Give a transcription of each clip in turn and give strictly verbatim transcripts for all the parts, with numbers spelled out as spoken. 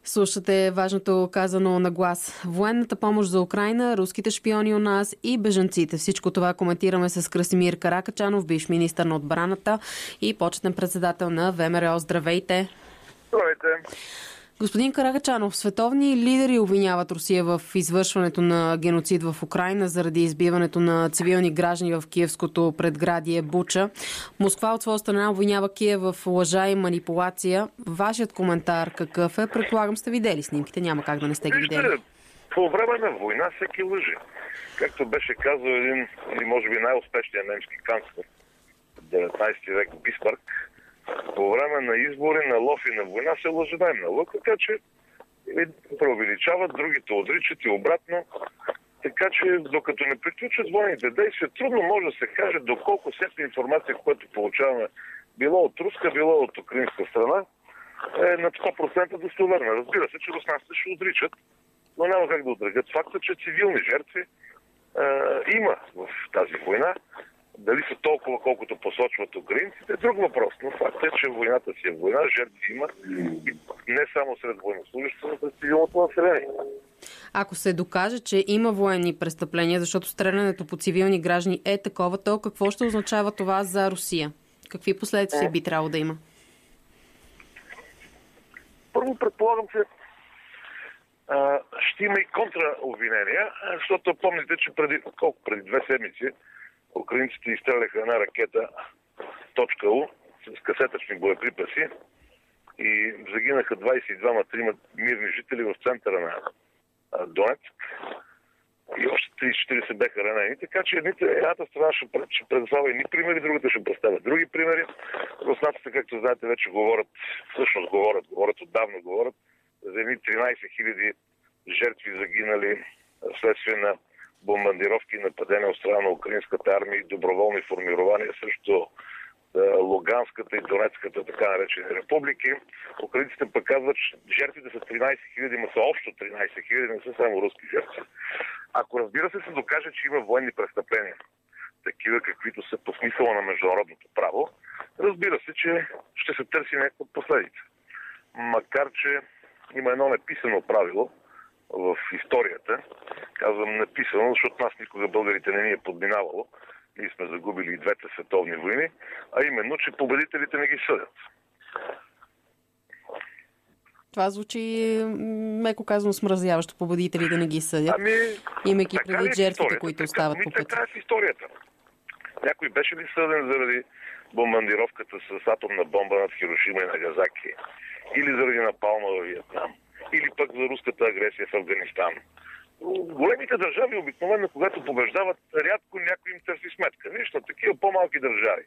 Слушате важното казано на глас. Военната помощ за Украйна, руските шпиони у нас и бежанците. Всичко това коментираме с Красимир Каракачанов, бивш министър на отбраната и почетен председател на ВМРО. Здравейте! Здравейте! Господин Каракачанов, световни лидери обвиняват Русия в извършването на геноцид в Украйна заради избиването на цивилни граждани в киевското предградие Буча. Москва от своя страна обвинява Киев в лъжа и манипулация. Вашият коментар какъв е? Предполагам сте видели снимките, няма как да не сте ги видели. Вижте, по време на война всеки лъжи. Както беше казал един, или може би най-успешният немски канцлер в деветнайсети век Бисмарк, по време на избори, на лов и на война се лъже най-много, така че преувеличават, другите отричат и обратно. Така че докато не приключат военните действия, трудно може да се каже доколко всяка информация, която получаваме, било от руска, било от украинска страна, е на сто процента достоверна. Разбира се, че руснаците ще отричат, но няма как да отрекат факта, че цивилни жертви е, има в тази война. Дали са толкова, колкото посочват украинците, е друг въпрос. Но факт е, че войната си е война, жертви има и не само сред военнослужащите, но сред цивилното население. Ако се докаже, че има военни престъпления, защото стрелянето по цивилни граждани е такова, то какво ще означава това за Русия? Какви последствия би трябвало да има? Първо предполагам, че а, ще има и контраобвинения, защото помните, че преди, колко преди две седмици украинците изстреляха една ракета .У с касетъчни боеприпаси и загинаха двайсет и двама трима мирни жители в центъра на Донецк и още трийсет четирийсет беха ранени. Така че едната страна ще, ще предоставя едни примери, другата ще представя други примери. Руснаците, както знаете, вече говорят, всъщност говорят, говорят отдавна говорят за едни тринайсет хиляди жертви загинали вследствие на бомбардировки и нападения от страна на украинската армия и доброволни формирования срещу Луганската и Донецката, така наречени републики. Украинците пък казват, че жертвите са тринайсет хиляди, но са общо тринайсет хиляди, не са само руски жертви. Ако разбира се се докаже, че има военни престъпления, такива каквито са по смисъла на международното право, разбира се, че ще се търси някаква последица. Макар че има едно неписано правило в историята. Казвам написано, защото нас никога българите не ни е подминавало. Ние сме загубили и двете световни войни, а именно, че победителите не ги съдят. Това звучи, меко казано, смразяващо. Победители да не ги съдят. Ами, имайки предвид е жертвите, които така, остават ми, по пътя. Така е в историята. Някой беше ли съден заради бомбардировката с атомна бомба над Хирошима и Нагазаки? Или заради напалма във Виетнам? Или пък за руската агресия в Афганистан? Големите държави обикновено, когато побеждават, рядко някой им търси сметка. Нищо, такива по-малки държави.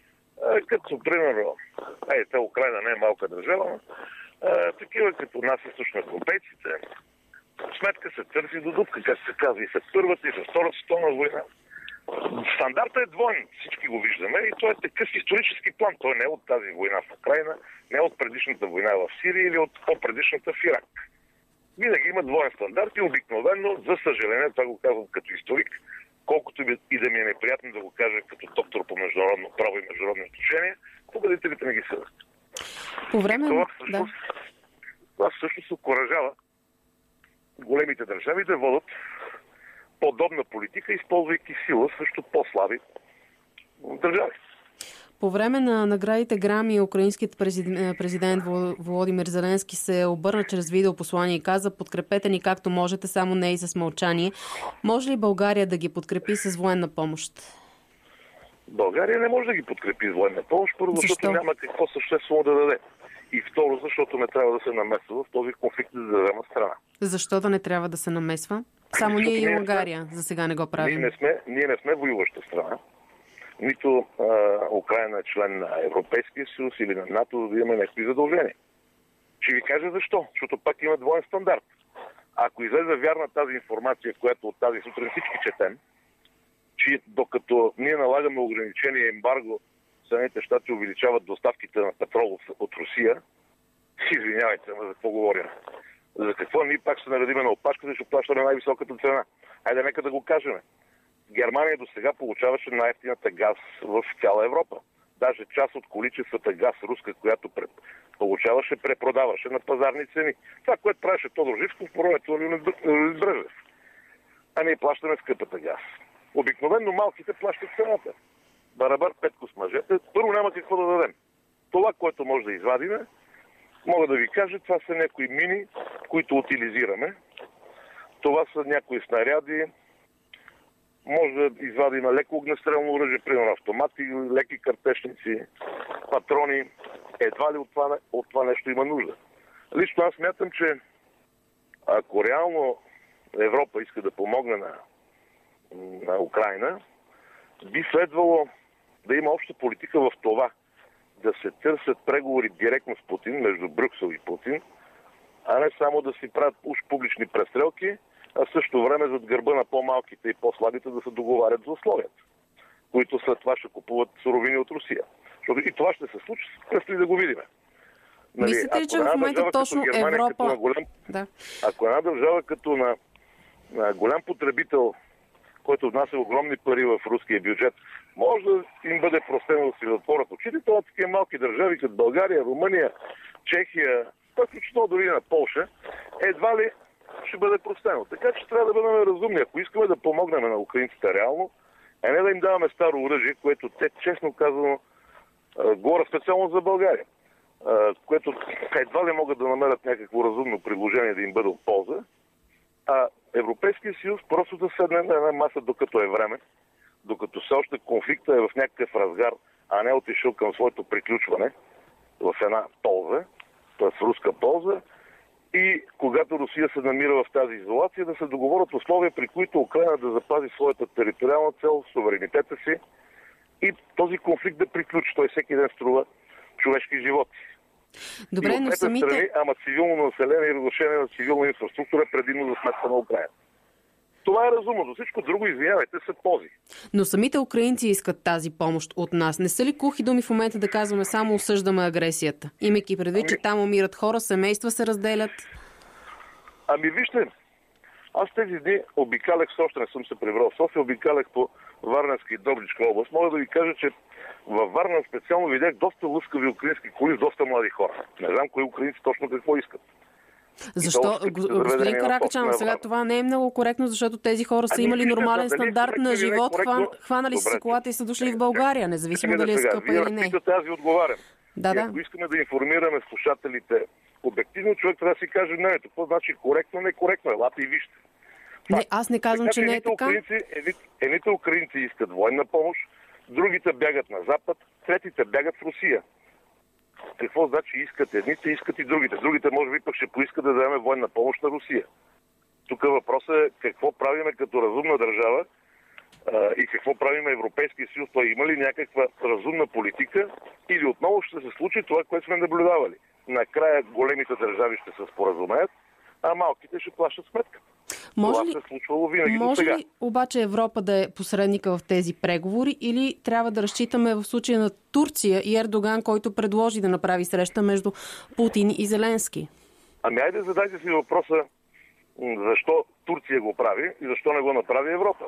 Като, примерно, ей, те Украйна не е малка държава, но а, такива като нас източноевропейците, сметка се търси до дупка, как се казва, и с Първата, и с Втората световна война. Стандартът е двойен, всички го виждаме, и той е такъв исторически план. Той не е от тази война в Украйна, не е от предишната война в Сирия или от по-предишната в Ирак. Винаги има двоен стандарт и обикновено, за съжаление, това го казвам като историк, колкото и да ми е неприятно да го кажа като доктор по международно право и международни отношения, победителите не ги съдят. По време... Това всъщност, да. това всъщност окуражава големите държави да водят подобна политика, използвайки сила срещу по-слаби държави. По време на наградите Грами, украинският президент, президент Володимир Зеленски се обърна чрез видеопослание и каза: подкрепете ни както можете, само не и с мълчание. Може ли България да ги подкрепи с военна помощ? България не може да ги подкрепи с военна помощ, първо, защото Защо? няма какво съществено да даде. И второ, защото не трябва да се намесва в този конфликт за дадена страна. Защо да не трябва да се намесва? Само ние и Унгария за сега не го правим. Ние не сме, ние не сме воюваща страна. Нито а, Украйна е член на Европейския съюз или на НАТО, да имаме някакви задължения. Ще ви кажа защо. Защото пак има двоен стандарт. Ако излезе вярна тази информация, която от тази сутрин всички четем, че докато ние налагаме ограничение ембарго, Съединените щати увеличават доставките на петрол от Русия, извинявайте, за какво говоря? За какво ние пак ще наредиме на опашката и ще плащаме най-високата цена? Хайде, нека да го кажем. Германия до сега получаваше най-ефтината газ в цяла Европа. даже част от количествата газ руска, която получаваше, препродаваше на пазарни цени. Това, което правеше Тодор Живков по времето на Леонид Брежнев. А ние плащаме скъпата газ. Обикновено малките плащат цената. Барабар Петко с мъжете. Първо няма какво да дадем. Това, което може да извадиме, мога да ви кажа, това са някои мини, които утилизираме. Това са някои снаряди. Може да извадим леко огнестрелно оръжие, примерно автомати, леки картечници, патрони. Едва ли от това, от това нещо има нужда. Лично аз смятам, че ако реално Европа иска да помогне на, на Украйна, би следвало да има обща политика в това, да се търсят преговори директно с Путин, между Брюксел и Путин, а не само да си правят уж публични престрелки, а също време зад гърба на по-малките и по-слабите да се договарят за условията, които след това ще купуват суровини от Русия. Защото и това ще се случи, предстои да го видим. Нали, мислите ли, че в момента точно Германия, Европа... Голям... Да. Ако една държава като на, на голям потребител, който внася огромни пари в руския бюджет, може да им бъде простено да си затворят очите, това такива малки държави, като България, Румъния, Чехия, включително дори на Полша, едва ли ще бъде простено. Така че трябва да бъдем разумни. Ако искаме да помогнем на украинците реално, а не да им даваме старо оръжие, което те, честно казано, говоря специално за България, което едва ли могат да намерят някакво разумно предложение да им бъде от полза, а Европейския съюз просто да седне на една маса, докато е време, докато все още конфликта е в някакъв разгар, а не отишъл към своето приключване в една полза, т.е. руска полза, и когато Русия се намира в тази изолация, да се договорят условия, при които Украйна да запази своята териториална цел, суверенитета си и този конфликт да приключи. Той всеки ден струва човешки животи. Добре, и но самите... страни, ама цивилно население и разрушение на цивилна инфраструктура предимно за сметка на Украйна. Това е разумно. За всичко друго, извинявайте, са пози. Но самите украинци искат тази помощ от нас. Не са ли кухи думи в момента да казваме само осъждаме агресията? Имайки предвид, ами... че там умират хора, семейства се разделят? Ами вижте, аз тези дни обикалях, още не съм се прибрал в София, обикалях по Варненска и Добричка област. Мога да ви кажа, че във Варна специално видях доста лъскави украински коли с доста млади хора. Не знам кои украинци точно какво искат. Защо, господин Каракачанов, сега това не е много коректно, защото тези хора са имали нормален стандарт на живот, хван, хванали си колата и са дошли в България, независимо дали е скъпа или не. Аз ви отговарям. Да, да. Ако искаме да информираме слушателите обективно, човек трябва да си каже не, какво значи коректно, не коректно, елате и вижте. Не, аз не казвам, че не е така. Едните украинци искат военна помощ, другите бягат на Запад, третите бягат в Русия. Какво значи искат едните, искат и другите. Другите може би пък ще поискат да дадем военна помощ на Русия. Тук въпросът е какво правиме като разумна държава а, и какво правиме Европейския съюз. Той има ли някаква разумна политика или отново ще се случи това, което сме наблюдавали. Накрая големите държави ще се споразумеят, а малките ще плащат сметка. Може това ли, се е случвало винаги може до сега. ли обаче Европа да е посредника в тези преговори или трябва да разчитаме в случая на Турция и Ердоган, който предложи да направи среща между Путин и Зеленски? Ами айде задайте си въпроса защо Турция го прави и защо не го направи Европа.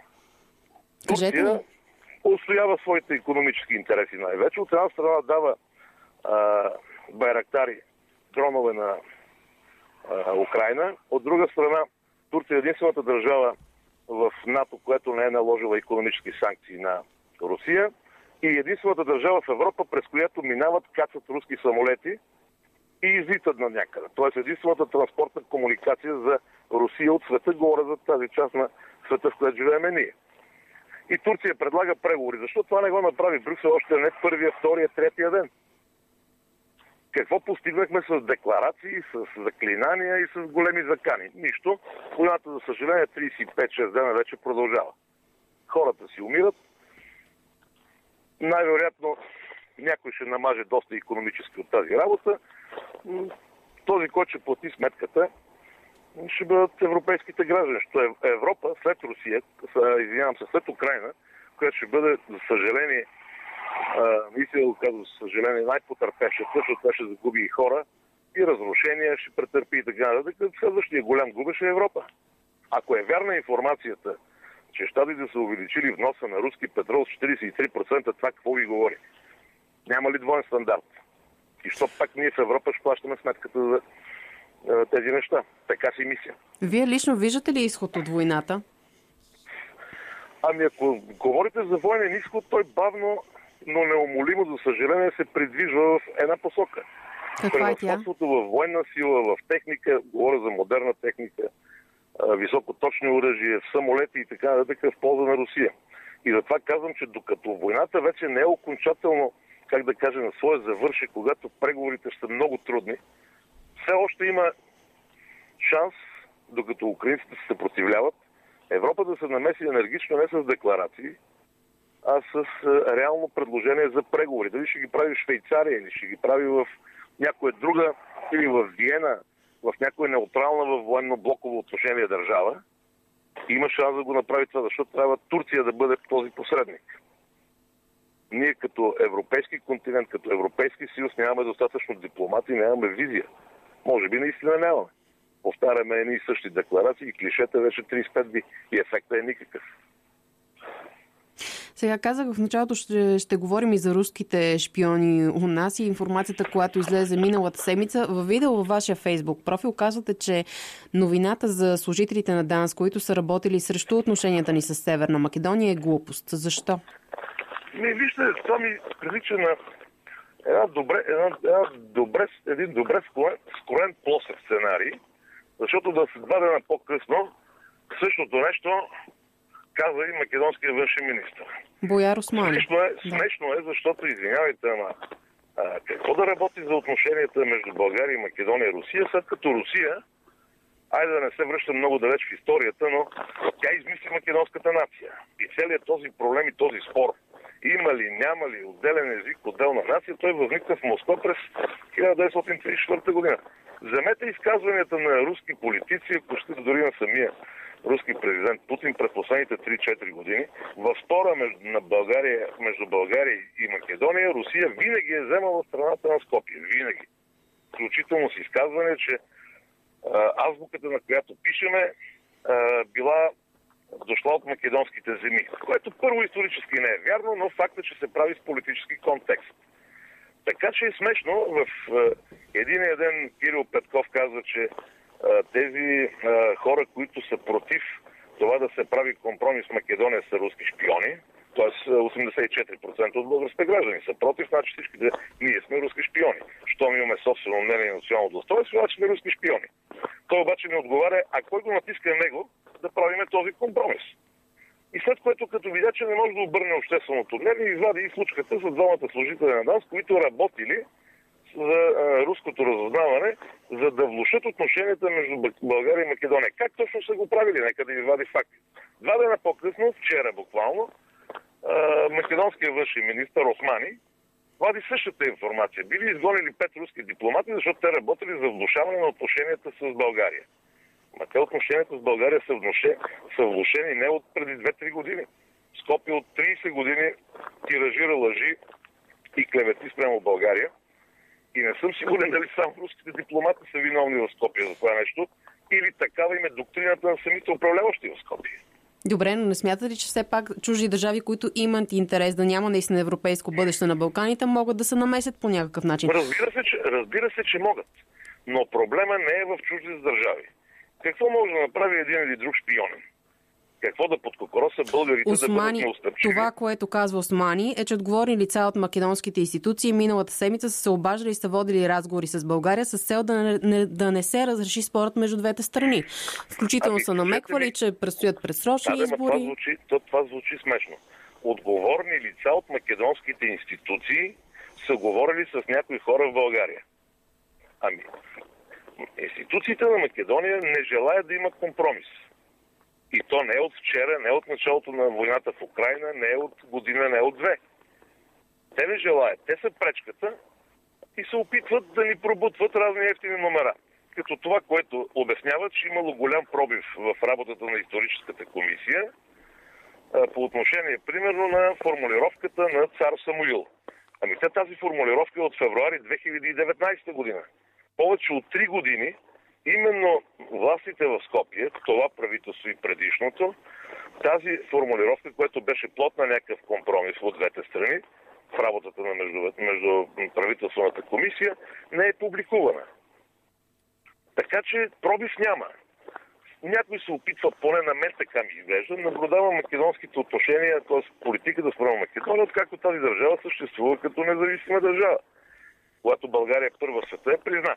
Кажете Турция устоява своите икономически интереси най-вече. От една страна дава а, байрактари, дронове на а, Украйна. От друга страна Турция е единствената държава в НАТО, която не е наложила икономически санкции на Русия и единствената държава в Европа, през която минават, кацат руски самолети и излитат на някъде. Тоест единствената транспортна комуникация за Русия от света, говоря за тази част на света, в която живеем ние. И Турция предлага преговори. Защо това не го направи Брюксел още не първия, втория, третия ден? Какво постигнахме с декларации, с заклинания и с големи закани? Нищо. Войната, за съжаление, тридесет и пет шест дена вече продължава. Хората си умират. Най-вероятно някой ще намаже доста икономически от тази работа. Този, който ще плати сметката, ще бъдат европейските граждани. Що Европа след Русия, извинявам се, след Украйна, която ще бъде, за съжаление, мисля, казвам, за съжаление, най-потърпевшата, защото това ще загуби и хора, и разрушения ще претърпи и така нататък. Следващия голям губещ е Европа. Ако е вярна информацията, че щатите са увеличили вноса на руски петрол с четиридесет и три процента, това какво ви говори? Няма ли двоен стандарт? И що пак ние в Европа ще плащаме сметката за а, тези неща? Така си мисля. Вие лично виждате ли изход от войната? Ами ако говорите за военен изход, той бавно, но неумолимо, за съжаление, се придвижва в една посока. Каква е тя? Превъзходството във военна сила, в техника, говоря за модерна техника, високоточни оръжия, самолети и така нататък в полза на Русия. И затова казвам, че докато войната вече не е окончателно, как да кажа, на своя завършек, когато преговорите ще са много трудни, все още има шанс, докато украинците се съпротивляват, Европа да се намеси енергично не с декларации, а с реално предложение за преговори. Дали ще ги прави в Швейцария или ще ги прави в някоя друга, или в Виена, в някоя неутрална във военно-блоково отношение държава, има шанс да го направи това, защото трябва Турция да бъде този посредник. Ние като европейски континент, като Европейски съюз нямаме достатъчно дипломати, нямаме визия. Може би наистина нямаме. Повтаряме едни и същи декларации и клишета вече трийсет и пет дни и ефектът е никакъв. Сега казах в началото, ще, ще говорим и за руските шпиони у нас и информацията, която излезе миналата седмица. Във видео във вашия Фейсбук профил казвате, че новината за служителите на ДАНС, които са работили срещу отношенията ни с Северна Македония, е глупост. Защо? Не, вижте, това ми прилича на една добре, една, една добре, един добре скроен, скроен плосък сценарий, защото да се два дена по-късно същото нещо каза и македонския външен министър. Бояр Османи. Смешно е, смешно е, защото, извинявайте, ама а, какво да работи за отношенията между България и Македония и Русия, след като Русия, айде да не се връща много далеч в историята, но тя измисли македонската нация. И целият този проблем и този спор, има ли, няма ли отделен език, отделна нация, той възникна в Москва през хиляда деветстотин тридесет и четвърта година. Вземете изказванията на руски политици, ако ще дори на самия руски президент Путин през последните три-четири години, във спора между, на България, между България и Македония, Русия винаги е вземала страната на Скопие. Винаги. Включително с изказване, че а, азбуката, на която пишеме, а, била дошла от македонските земи. Което първо исторически не е вярно, но факт е, че се прави с политически контекст. Така че е смешно. В единия ден Кирил Петков казва, че а, тези а, хора, които са против това да се прави компромис с Македония, са руски шпиони. Т.е. осемдесет и четири процента от българските граждани са против, значи всичките ние сме руски шпиони. Щом имаме собствено мнение и национално достоинство, значи сме руски шпиони. Той обаче не отговаря, а кой го натиска него да правиме този компромис. И след което, като видя, че не може да обърне общественото мнение, извади и случката за двамата служители на ДАНС, които работили за а, руското разузнаване, за да влошат отношенията между България и Македония. Как точно са го правили? Нека да извади факти. Два дена по-късно, вчера буквално, а, македонският външен министър Османи вади същата информация. Били изгонили пет руски дипломати, защото те работили за влошаване на отношенията с България. Ма те отношенията с България са, внуше, са влошени не от преди две-три години. Скопие от трийсет години тиражира лъжи и клевети спрямо България. И не съм сигурен дали само руските дипломати са виновни в Скопие за това нещо, или такава им е доктрината на самите управляващи в Скопие. Добре, но не смятате ли, че все пак чужди държави, които имат интерес да няма наистина европейско бъдеще на Балканите, могат да се намесят по някакъв начин? Разбира се, че, разбира се, че могат. Но проблема не е в чужди държави. Какво може да направи един или друг шпионин? Какво да подкокороса българите Османи, да бъдат неустъпчиви? Това, което казва Османи, е, че отговорни лица от македонските институции миналата седмица са се обаждали и са водили разговори с България с цел да не, не, да не се разреши спорът между двете страни. Включително ами, са намеквали, ли? че предстоят предсрочни да, избори. Това звучи, то, това звучи смешно. Отговорни лица от македонските институции са говорили с някои хора в България. Ами, институциите на Македония не желаят да имат компромис. И то не е от вчера, не е от началото на войната в Украйна, не е от година, не е от две. Те не желаят. Те са пречката и се опитват да ни пробутват разни ефтини номера. Като това, което обясняват, че имало голям пробив в работата на историческата комисия по отношение, примерно, на формулировката на цар Самуил. Ами те тази формулировка е от февруари две хиляди и деветнадесета година. Повече от три години именно властите в Скопие, това правителство и предишното, тази формулировка, която беше плод на някакъв компромис от двете страни, работата на между, между правителствената комисия, не е публикувана. Така че пробив няма. Някой се опитва, поне на мен така ми изглежда, наблюдава македонските отношения, т.е. политиката спрямо Македония, откакто тази държава съществува като независима държава. Когато България е първа в света, е призна.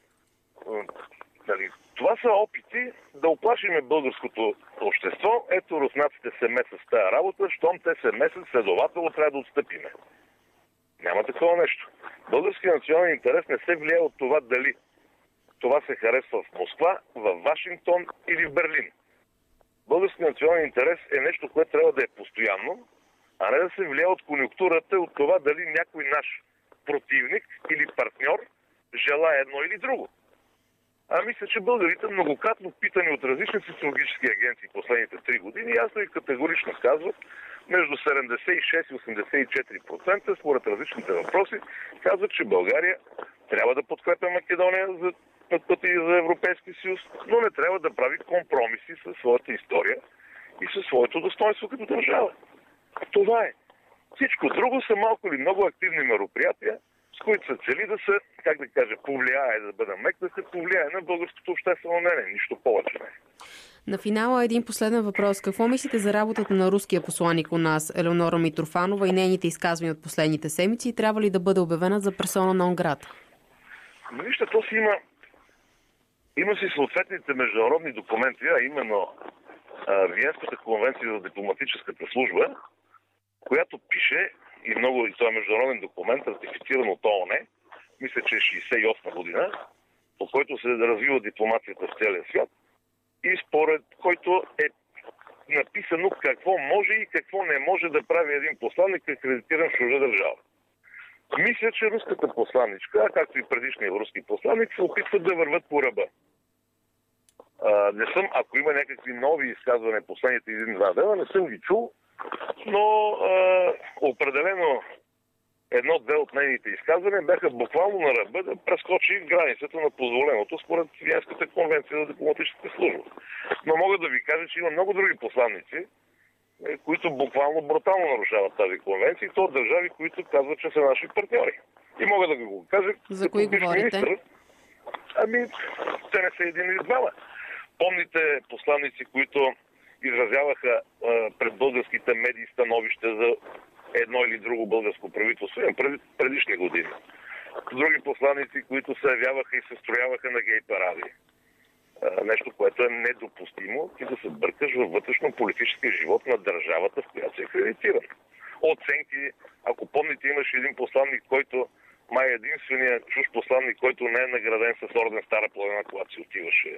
Това са опити да оплашиме българското общество. Ето, руснаците се месят с тази работа, щом те се месят, следователно трябва да отстъпиме. Няма такова нещо. Българският национален интерес не се влияе от това дали това се харесва в Москва, в Вашингтон или в Берлин. Българският национален интерес е нещо, което трябва да е постоянно, а не да се влияе от конюнктурата, от това дали някой наш противник или партньор желая едно или друго. А мисля, че българите, многократно питани от различни социологически агенции последните три години, ясно и категорично казват, между седемдесет и шест и осемдесет и четири процента според различните въпроси, казват, че България трябва да подкрепя Македония за пътя и за Европейски съюз, но не трябва да прави компромиси със своята история и със своето достоинство като държава. Това е. Всичко друго са малко или много активни мероприятия, с които се цели да се, как да кажа, повлияе, да бъде мек, да се повлияе на българското обществено мнение. Нищо повече не. На финала един последен въпрос. Какво мислите за работата на руския посланик у нас, Елеонора Митрофанова, и нейните изказвания от последните седмици? Трябва ли да бъде обявена за персона нон грата? Вижте, то си има Има си съответните международни документи, а именно а, Виенската конвенция за дипломатическата служба, която пише, и много, и това е международен документ, ратифициран от ООН, мисля, че е шейсет и осма година, по който се развива дипломацията в целия свят, и според който е написано какво може и какво не може да прави един посланник, акредитиран в чужда държава. Мисля, че руската посланничка, както и предишният руски посланник, се опитват да върват по ръба. А, не съм, ако има някакви нови изказвания последните един-два дена, не съм ги чул, но а, определено едно-две от нейните изказвания бяха буквално на ръба да прескочи границата на позволеното според Виенската конвенция за дипломатическата служба. Но мога да ви кажа, че има много други посланници, които буквално брутално нарушават тази конвенция, и то от държави, които казват, че са наши партньори. И мога да ви го кажа. За кои говорите? Министр, ами, те не са един или двама. Помните посланици, които изразяваха а, пред българските медии становища за едно или друго българско правителство пред, предишни години. Други посланици, които се явяваха и се строяваха на гей паради. А, нещо, което е недопустимо, и да се бъркаш във вътрешно-политическия живот на държавата, в която се е акредитиран. Оценки, ако помните, имаше един посланник, който май е единственият чуж посланник, който не е награден с орден Стара планина, когато си отиваше.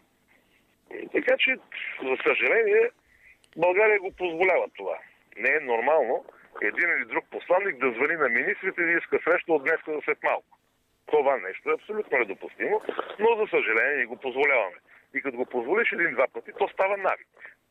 Така че, за съжаление, България го позволява това. Не е нормално един или друг посланник да звъни на министрите и да иска среща от днеска за след малко. Това нещо е абсолютно недопустимо, но за съжаление ни го позволяваме. И като го позволиш един-два пъти, то става навик.